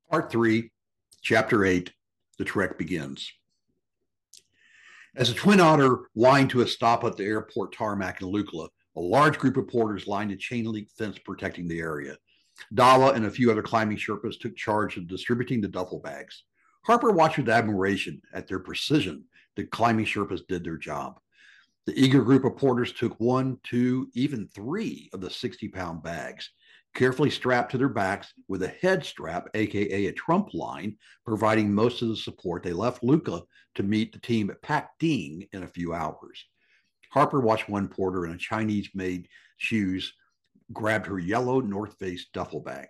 Part 3, Chapter 8, The Trek Begins. As the Twin Otter whined to a stop at the airport tarmac in Lukla, a large group of porters lined a chain link fence protecting the area. Dawa and a few other climbing Sherpas took charge of distributing the duffel bags. Harper watched with admiration at their precision. The climbing Sherpas did their job. The eager group of porters took one, two, even three of the 60-pound bags, carefully strapped to their backs with a head strap, aka a trump line, providing most of the support. They left Luca to meet the team at Pak Ding in a few hours. Harper watched one porter in a Chinese-made shoes grabbed her yellow North Face duffel bag.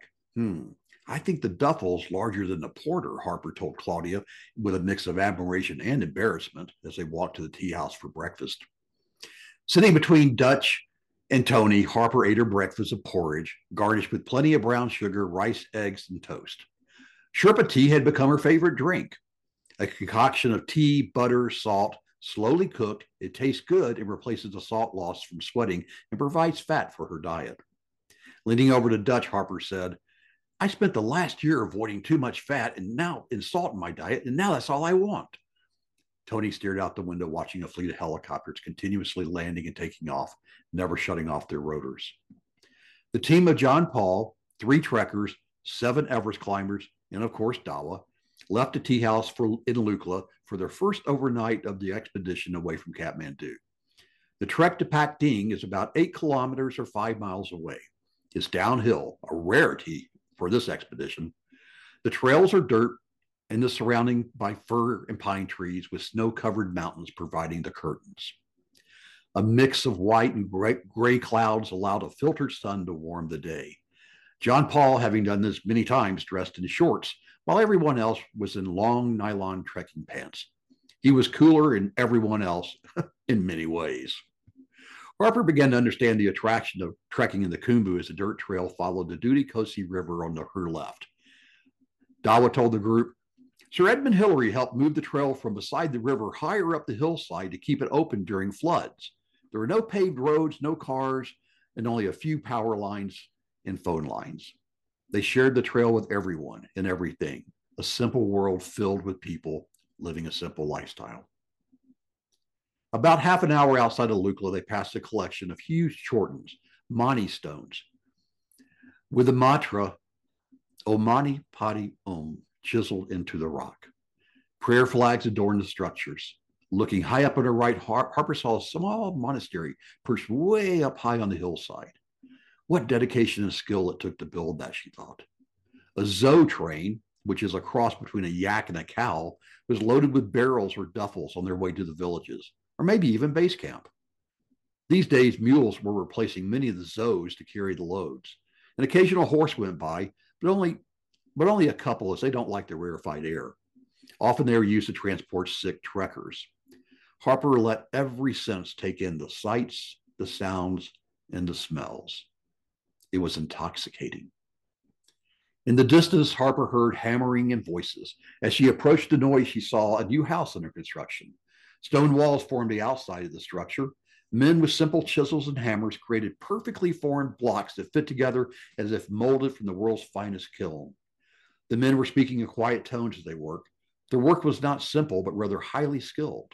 I think the duffel's larger than the porter, Harper told Claudia with a mix of admiration and embarrassment as they walked to the tea house for breakfast. Sitting between Dutch and Tony, Harper ate her breakfast of porridge, garnished with plenty of brown sugar, rice, eggs, and toast. Sherpa tea had become her favorite drink. A concoction of tea, butter, salt, slowly cooked. It tastes good and replaces the salt lost from sweating and provides fat for her diet. Leaning over to Dutch, Harper said, I spent the last year avoiding too much fat and salt in my diet, and now that's all I want. Tony stared out the window, watching a fleet of helicopters continuously landing and taking off, never shutting off their rotors. The team of John Paul, 3 trekkers, 7 Everest climbers, and of course Dawa, left the tea house in Lukla for their first overnight of the expedition away from Kathmandu. The trek to Pak Ding is about 8 kilometers or 5 miles away. It's downhill, a rarity for this expedition. The trails are dirt and the surrounding by fir and pine trees with snow-covered mountains providing the curtains. A mix of white and gray clouds allowed a filtered sun to warm the day. John Paul, having done this many times, dressed in shorts, while everyone else was in long nylon trekking pants. He was cooler than everyone else in many ways. Harper began to understand the attraction of trekking in the Khumbu as the dirt trail followed the Dudi Kosi River on her left. Dawa told the group, Sir Edmund Hillary helped move the trail from beside the river higher up the hillside to keep it open during floods. There were no paved roads, no cars, and only a few power lines and phone lines. They shared the trail with everyone and everything, a simple world filled with people living a simple lifestyle. About half an hour outside of Lukla, they passed a collection of huge chortens, Mani stones, with the mantra, Om Mani Padme Hum, chiseled into the rock. Prayer flags adorned the structures. Looking high up on her right, Harper saw a small monastery perched way up high on the hillside. What dedication and skill it took to build that, she thought. A Zo train, which is a cross between a yak and a cow, was loaded with barrels or duffels on their way to the villages, or maybe even base camp. These days, mules were replacing many of the Zos to carry the loads. An occasional horse went by, but only a couple, as they don't like the rarefied air. Often they were used to transport sick trekkers. Harper let every sense take in the sights, the sounds, and the smells. It was intoxicating. In the distance, Harper heard hammering and voices. As she approached the noise, she saw a new house under construction. Stone walls formed the outside of the structure. Men with simple chisels and hammers created perfectly formed blocks that fit together as if molded from the world's finest kiln. The men were speaking in quiet tones as they worked. Their work was not simple, but rather highly skilled.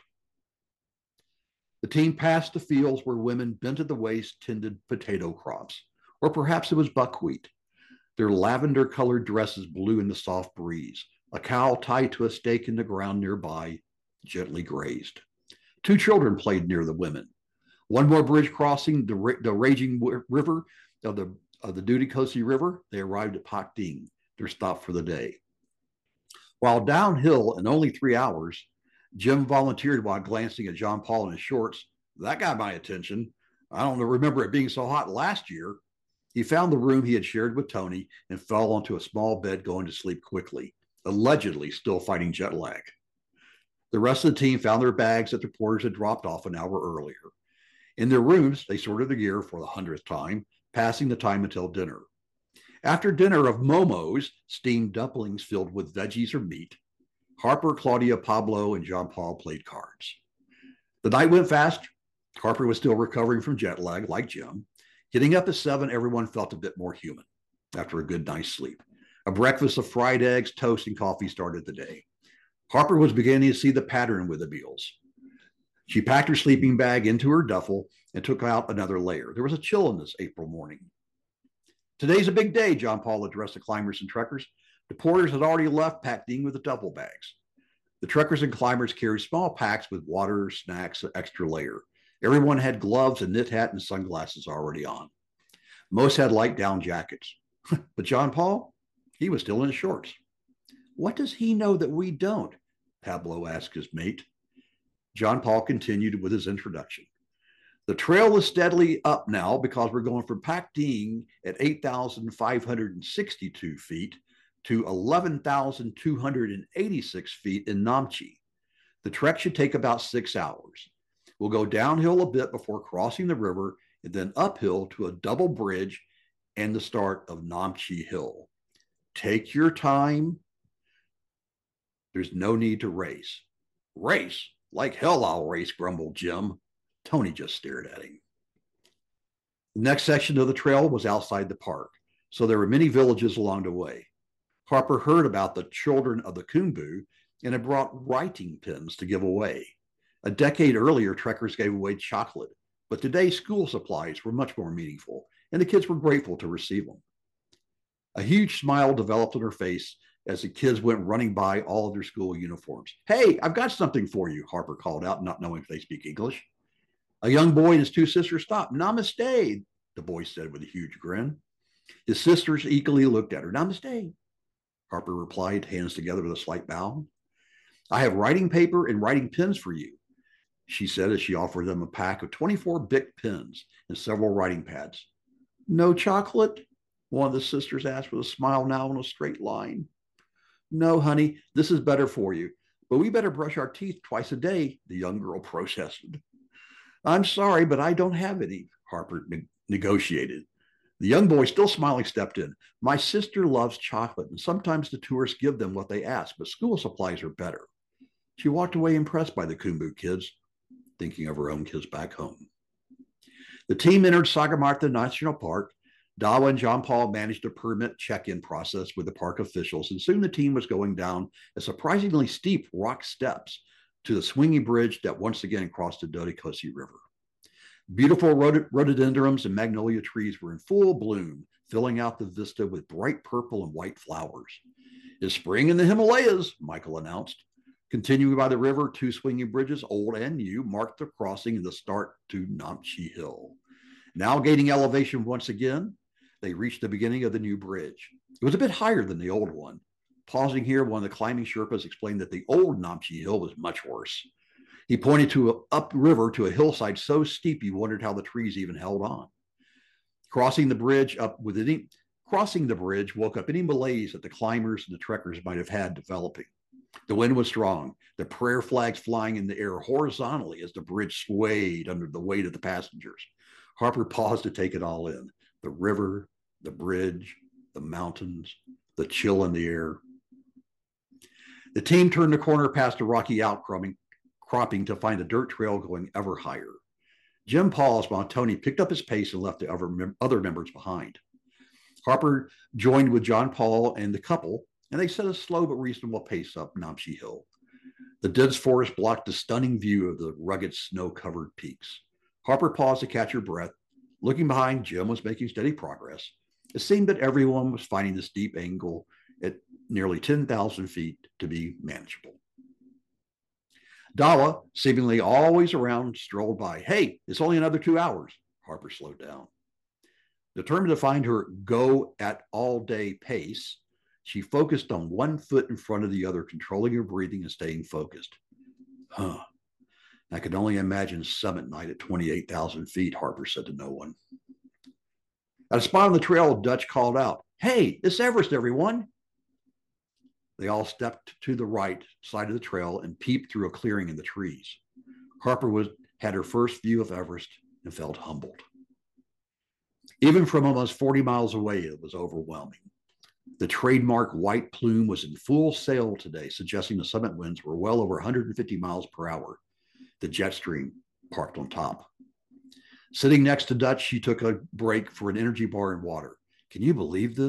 The team passed the fields where women bent at the waist tended potato crops, or perhaps it was buckwheat. Their lavender-colored dresses blew in the soft breeze. A cow tied to a stake in the ground nearby gently grazed. 2 children played near the women. One more bridge crossing the raging river of the Dudi Kosi River, they arrived at Pak Ding, their stop for the day. While downhill in only 3 hours, Jim volunteered while glancing at John Paul in his shorts. That got my attention. I don't remember it being so hot last year. He found the room he had shared with Tony and fell onto a small bed, going to sleep quickly, allegedly still fighting jet lag. The rest of the team found their bags that the porters had dropped off an hour earlier. In their rooms, they sorted their gear for the 100th time, passing the time until dinner. After dinner of momos, steamed dumplings filled with veggies or meat, Harper, Claudia, Pablo, and John Paul played cards. The night went fast. Harper was still recovering from jet lag, like Jim. Getting up at 7, everyone felt a bit more human after a good night's sleep. A breakfast of fried eggs, toast, and coffee started the day. Harper was beginning to see the pattern with the meals. She packed her sleeping bag into her duffel and took out another layer. There was a chill in this April morning. Today's a big day, John Paul addressed the climbers and trekkers. The porters had already left, packed in with the duffel bags. The trekkers and climbers carried small packs with water, snacks, an extra layer. Everyone had gloves, a knit hat, and sunglasses already on. Most had light down jackets. But John Paul, he was still in shorts. What does he know that we don't? Pablo asked his mate. John Paul continued with his introduction. The trail is steadily up now because we're going from Pac Ding at 8,562 feet to 11,286 feet in Namche. The trek should take about 6 hours. We'll go downhill a bit before crossing the river and then uphill to a double bridge and the start of Namche Hill. Take your time. There's no need to race. Race? Like hell I'll race, grumbled Jim. Tony just stared at him. The next section of the trail was outside the park, so there were many villages along the way. Harper heard about the children of the Khumbu and had brought writing pens to give away. A decade earlier, trekkers gave away chocolate, but today school supplies were much more meaningful, and the kids were grateful to receive them. A huge smile developed on her face as the kids went running by all of their school uniforms. Hey, I've got something for you, Harper called out, not knowing if they speak English. A young boy and his two sisters stopped. Namaste, the boy said with a huge grin. His sisters eagerly looked at her. Namaste, Harper replied, hands together with a slight bow. I have writing paper and writing pens for you, she said as she offered them a pack of 24 Bic pens and several writing pads. No chocolate? One of the sisters asked with a smile now on a straight line. No, honey, this is better for you, but we better brush our teeth twice a day, the young girl protested. I'm sorry, but I don't have any, Harper negotiated. The young boy, still smiling, stepped in. My sister loves chocolate, and sometimes the tourists give them what they ask, but school supplies are better. She walked away impressed by the Khumbu kids, thinking of her own kids back home. The team entered Sagarmatha National Park. Dawa and John Paul managed a permit check-in process with the park officials, and soon the team was going down a surprisingly steep rock steps to the swinging bridge that once again crossed the Dodikosi River. Beautiful rhododendrons and magnolia trees were in full bloom, filling out the vista with bright purple and white flowers. It's spring in the Himalayas, Michael announced. Continuing by the river, two swinging bridges, old and new, marked the crossing and the start to Namche Hill. Now gaining elevation once again, they reached the beginning of the new bridge. It was a bit higher than the old one. Pausing here, one of the climbing Sherpas explained that the old Namche Hill was much worse. He pointed to upriver to a hillside so steep he wondered how the trees even held on. Crossing the bridge woke up any malaise that the climbers and the trekkers might have had developing. The wind was strong, the prayer flags flying in the air horizontally as the bridge swayed under the weight of the passengers. Harper paused to take it all in. The river, the bridge, the mountains, the chill in the air. The team turned the corner past a rocky outcropping to find a dirt trail going ever higher. Jim paused while Tony picked up his pace and left the other members behind. Harper joined with John Paul and the couple, and they set a slow but reasonable pace up Namche Hill. The dense forest blocked a stunning view of the rugged snow-covered peaks. Harper paused to catch her breath. Looking behind, Jim was making steady progress. It seemed that everyone was finding the steep angle at nearly 10,000 feet to be manageable. Dawa, seemingly always around, strolled by. Hey, it's only another 2 hours. Harper slowed down. Determined to find her go at all-day pace, she focused on one foot in front of the other, controlling her breathing and staying focused. I could only imagine summit night at 28,000 feet, Harper said to no one. At a spot on the trail, Dutch called out, Hey, it's Everest, everyone. They all stepped to the right side of the trail and peeped through a clearing in the trees. Harper had her first view of Everest and felt humbled. Even from almost 40 miles away, it was overwhelming. The trademark white plume was in full sail today, suggesting the summit winds were well over 150 miles per hour. The jet stream parked on top. Sitting next to Dutch, she took a break for an energy bar and water. Can you believe this?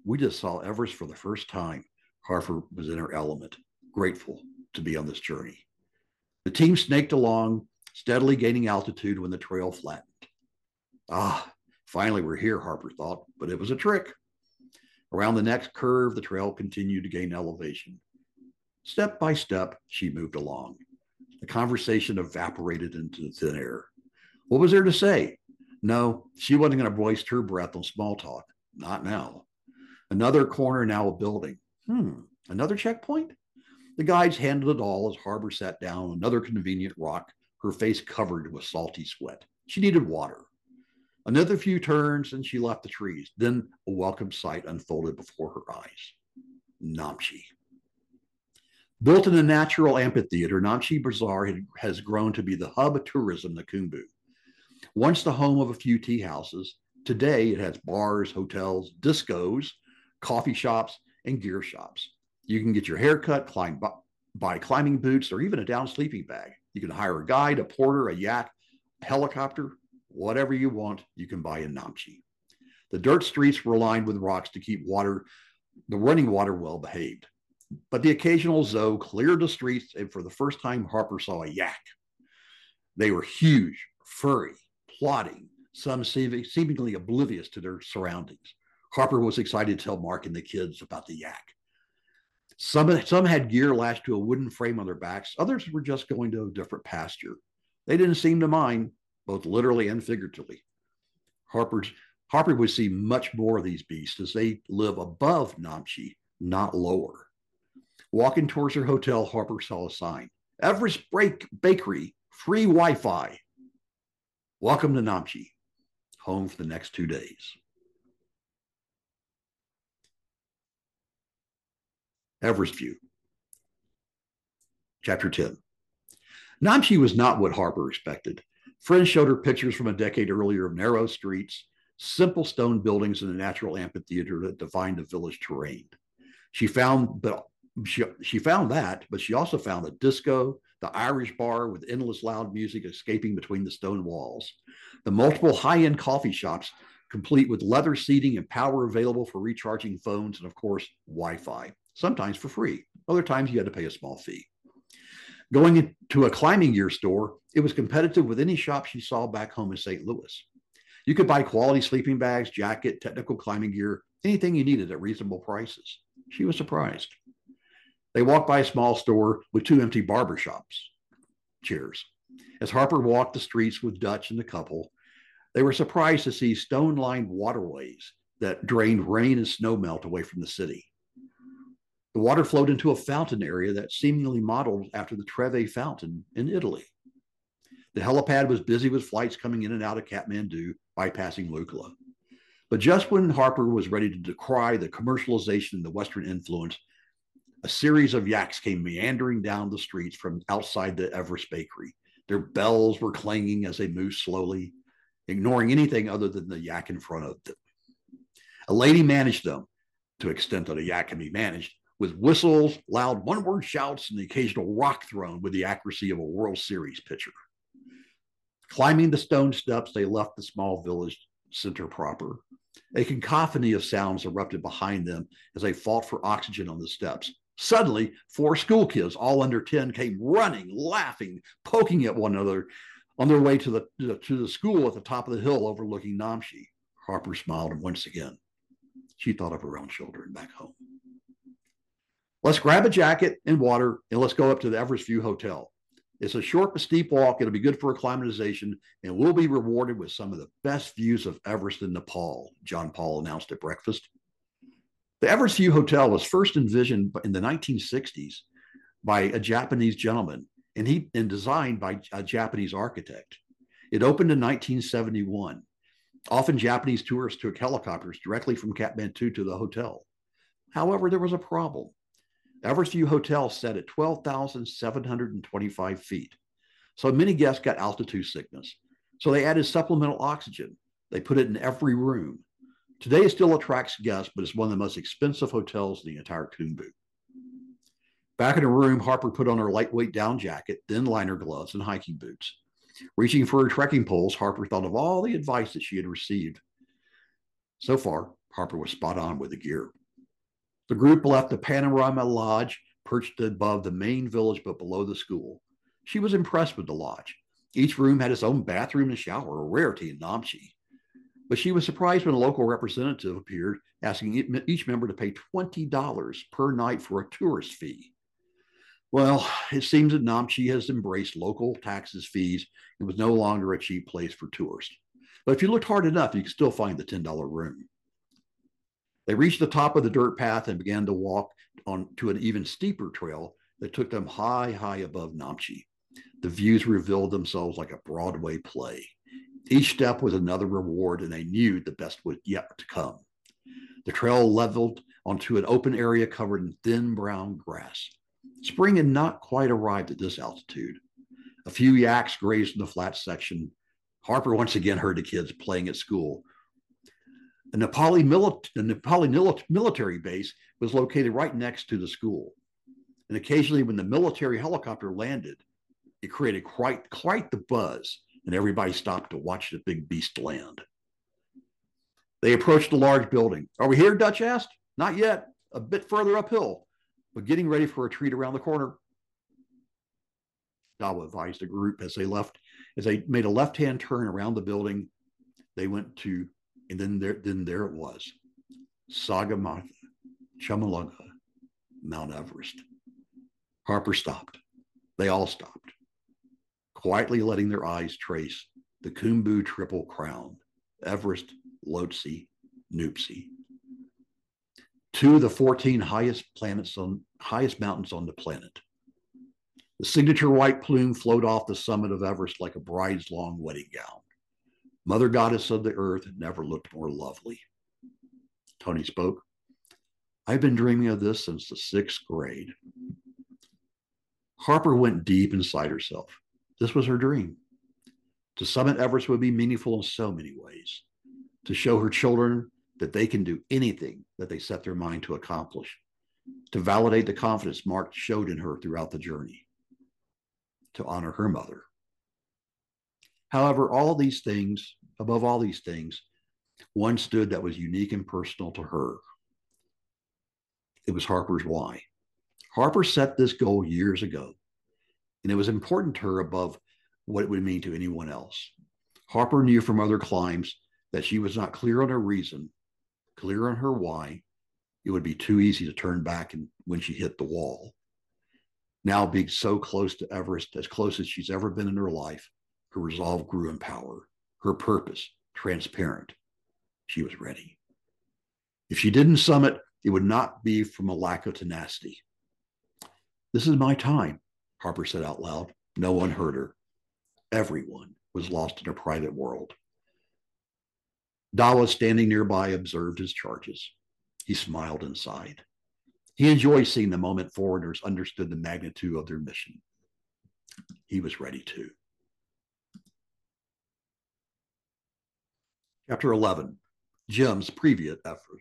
We just saw Everest for the first time. Harper was in her element, grateful to be on this journey. The team snaked along, steadily gaining altitude when the trail flattened. Ah, finally we're here, Harper thought, but it was a trick. Around the next curve, the trail continued to gain elevation. Step by step, she moved along. The conversation evaporated into thin air. What was there to say? No, she wasn't going to waste her breath on small talk. Not now. Another corner, now a building. Another checkpoint? The guides handled it all as Harper sat down on another convenient rock, her face covered with salty sweat. She needed water. Another few turns and she left the trees. Then a welcome sight unfolded before her eyes. Namche. Built in a natural amphitheater, Namche Bazaar has grown to be the hub of tourism in Khumbu. Once the home of a few tea houses, today it has bars, hotels, discos, coffee shops, and gear shops. You can get your hair cut, buy climbing boots, or even a down sleeping bag. You can hire a guide, a porter, a yak, a helicopter, whatever you want, you can buy in Namche. The dirt streets were lined with rocks to keep the running water well behaved. But the occasional Zoe cleared the streets, and for the first time, Harper saw a yak. They were huge, furry, plodding, some seemingly oblivious to their surroundings. Harper was excited to tell Mark and the kids about the yak. Some had gear lashed to a wooden frame on their backs. Others were just going to a different pasture. They didn't seem to mind, both literally and figuratively. Harper would see much more of these beasts as they live above Namche, not lower. Walking towards her hotel, Harper saw a sign. Everest Bakery, free Wi-Fi. Welcome to Namche, home for the next 2 days. Everest View. Chapter 10. Namche was not what Harper expected. Friends showed her pictures from a decade earlier of narrow streets, simple stone buildings, and a natural amphitheater that defined the village terrain. She found that, but she also found a disco, the Irish bar with endless loud music escaping between the stone walls, the multiple high-end coffee shops, complete with leather seating and power available for recharging phones, and of course, Wi-Fi, sometimes for free. Other times you had to pay a small fee. Going into a climbing gear store, it was competitive with any shop she saw back home in St. Louis. You could buy quality sleeping bags, jacket, technical climbing gear, anything you needed at reasonable prices. She was surprised. They walked by a small store with 2 empty barber shops chairs. As Harper walked the streets with Dutch and the couple, they were surprised to see stone-lined waterways that drained rain and snowmelt away from the city. The water flowed into a fountain area that seemingly modeled after the Trevi Fountain in Italy. The helipad was busy with flights coming in and out of Kathmandu, bypassing Lukla. But just when Harper was ready to decry the commercialization and the Western influence, a series of yaks came meandering down the streets from outside the Everest Bakery. Their bells were clanging as they moved slowly, ignoring anything other than the yak in front of them. A lady managed them, to the extent that a yak can be managed, with whistles, loud one-word shouts, and the occasional rock thrown with the accuracy of a World Series pitcher. Climbing the stone steps, they left the small village center proper. A cacophony of sounds erupted behind them as they fought for oxygen on the steps. Suddenly, 4 school kids, all under 10, came running, laughing, poking at one another on their way to the school at the top of the hill overlooking Namche. Harper smiled once again. She thought of her own children back home. Let's grab a jacket and water, and let's go up to the Everest View Hotel. It's a short but steep walk. It'll be good for acclimatization, and we'll be rewarded with some of the best views of Everest in Nepal, John Paul announced at breakfast. The Everest View Hotel was first envisioned in the 1960s by a Japanese gentleman and designed by a Japanese architect. It opened in 1971. Often Japanese tourists took helicopters directly from Kathmandu to the hotel. However, there was a problem. Everest View Hotel set at 12,725 feet. So many guests got altitude sickness. So they added supplemental oxygen. They put it in every room. Today it still attracts guests, but it's one of the most expensive hotels in the entire Khumbu. Back in her room, Harper put on her lightweight down jacket, thin liner gloves, and hiking boots. Reaching for her trekking poles, Harper thought of all the advice that she had received. So far, Harper was spot on with the gear. The group left the Panorama Lodge, perched above the main village but below the school. She was impressed with the lodge. Each room had its own bathroom and shower, a rarity in Namche. But she was surprised when a local representative appeared, asking each member to pay $20 per night for a tourist fee. Well, it seems that Namche has embraced local taxes, fees, and was no longer a cheap place for tourists. But if you looked hard enough, you could still find the $10 room. They reached the top of the dirt path and began to walk on to an even steeper trail that took them high, high above Namche. The views revealed themselves like a Broadway play. Each step was another reward, and they knew the best was yet to come. The trail leveled onto an open area covered in thin brown grass. Spring had not quite arrived at this altitude. A few yaks grazed in the flat section. Harper once again heard the kids playing at school. The Nepali military base was located right next to the school. And occasionally when the military helicopter landed, it created quite the buzz, and everybody stopped to watch the big beast land. They approached a large building. "Are we here?" Dutch asked. "Not yet. A bit further uphill, but getting ready for a treat around the corner." Dawa advised the group as they made a left-hand turn around the building. They went to, and then there it was, Sagarmatha, Chomolungma, Mount Everest. Harper stopped. They all stopped, quietly letting their eyes trace the Khumbu Triple Crown, Everest, Lhotse, Nuptse, two of the 14 highest mountains on the planet. The signature white plume flowed off the summit of Everest like a bride's long wedding gown. Mother goddess of the earth never looked more lovely. Tony spoke. "I've been dreaming of this since the 6th grade." Harper went deep inside herself. This was her dream. To summit Everest would be meaningful in so many ways. To show her children that they can do anything that they set their mind to accomplish. To validate the confidence Mark showed in her throughout the journey. To honor her mother. However, above all these things, one stood that was unique and personal to her. It was Harper's why. Harper set this goal years ago, and it was important to her above what it would mean to anyone else. Harper knew from other climbs that she was not clear on her reason, clear on her why. It would be too easy to turn back when she hit the wall. Now being so close to Everest, as close as she's ever been in her life, her resolve grew in power, her purpose transparent. She was ready. If she didn't summit, it would not be from a lack of tenacity. "This is my time," Harper said out loud. No one heard her. Everyone was lost in a private world. Dawa, standing nearby, observed his charges. He smiled and sighed. He enjoyed seeing the moment foreigners understood the magnitude of their mission. He was ready too. Chapter 11, Jim's previous effort.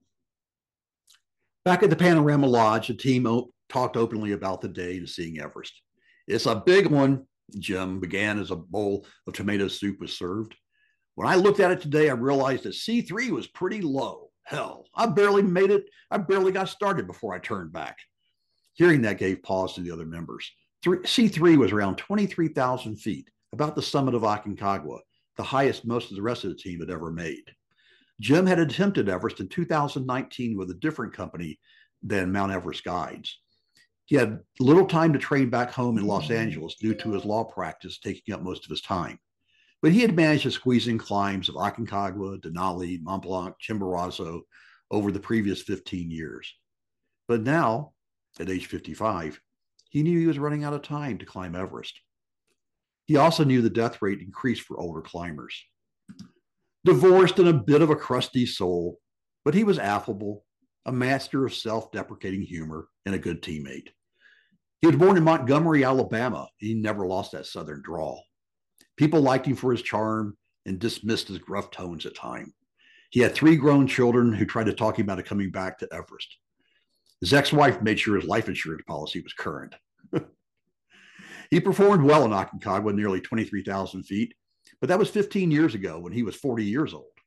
Back at the Panorama Lodge, the team talked openly about the day to seeing Everest. "It's a big one," Jim began as a bowl of tomato soup was served. "When I looked at it today, I realized that C3 was pretty low. Hell, I barely made it. I barely got started before I turned back." Hearing that gave pause to the other members. C3 was around 23,000 feet, about the summit of Aconcagua, the highest most of the rest of the team had ever made. Jim had attempted Everest in 2019 with a different company than Mount Everest Guides. He had little time to train back home in Los Angeles due to his law practice taking up most of his time. But he had managed to squeeze in climbs of Aconcagua, Denali, Mont Blanc, Chimborazo over the previous 15 years. But now, at age 55, he knew he was running out of time to climb Everest. He also knew the death rate increased for older climbers. Divorced and a bit of a crusty soul, but he was affable, a master of self-deprecating humor, and a good teammate. He was born in Montgomery, Alabama. He never lost that southern drawl. People liked him for his charm and dismissed his gruff tones at times. He had 3 grown children who tried to talk him out of coming back to Everest. His ex-wife made sure his life insurance policy was current. He performed well in Aconcagua, nearly 23,000 feet, but that was 15 years ago when he was 40 years old.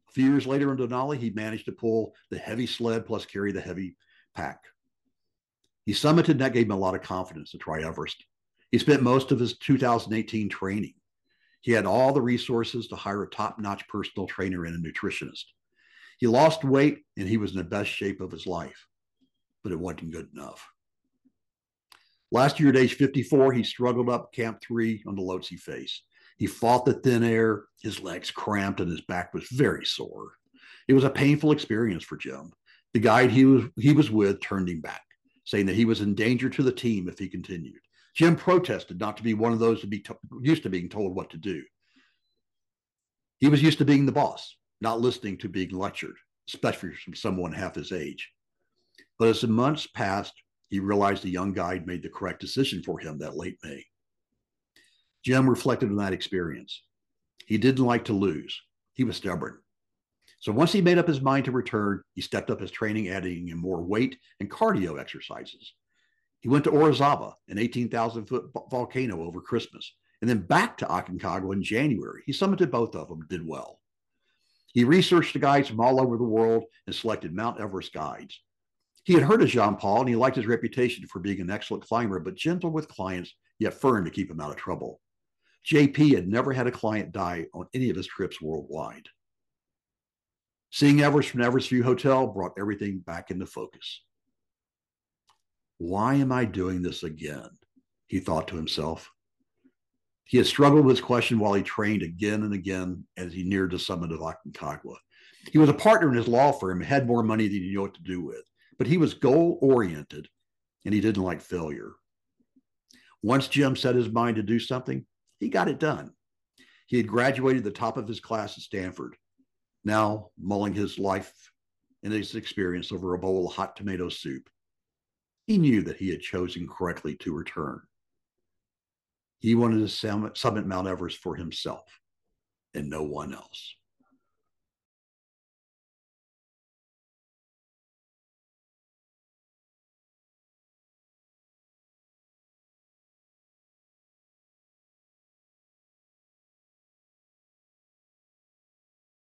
A few years later in Denali, he managed to pull the heavy sled plus carry the heavy pack. He summited, and that gave him a lot of confidence to try Everest. He spent most of his 2018 training. He had all the resources to hire a top-notch personal trainer and a nutritionist. He lost weight, and he was in the best shape of his life, but it wasn't good enough. Last year at age 54, he struggled up Camp 3 on the Lhotse face. He fought the thin air, his legs cramped, and his back was very sore. It was a painful experience for Jim. The guide he was with turned him back, saying that he was in danger to the team if he continued. Jim protested not to be one of those to be used to being told what to do. He was used to being the boss, not listening to being lectured, especially from someone half his age. But as the months passed, he realized the young guide made the correct decision for him that late May. Jim reflected on that experience. He didn't like to lose. He was stubborn. So once he made up his mind to return, he stepped up his training, adding in more weight and cardio exercises. He went to Orizaba, an 18,000-foot volcano, over Christmas, and then back to Aconcagua in January. He summited both of them, did well. He researched the guides from all over the world and selected Mount Everest guides. He had heard of Jean-Paul, and he liked his reputation for being an excellent climber, but gentle with clients, yet firm to keep him out of trouble. JP had never had a client die on any of his trips worldwide. Seeing Everest from Everest View Hotel brought everything back into focus. Why am I doing this again? He thought to himself. He had struggled with this question while he trained again and again as he neared the summit of Aconcagua. He was a partner in his law firm and had more money than he knew what to do with, but he was goal-oriented and he didn't like failure. Once Jim set his mind to do something, he got it done. He had graduated the top of his class at Stanford, now mulling his life and his experience over a bowl of hot tomato soup. He knew that he had chosen correctly to return. He wanted to summit Mount Everest for himself and no one else.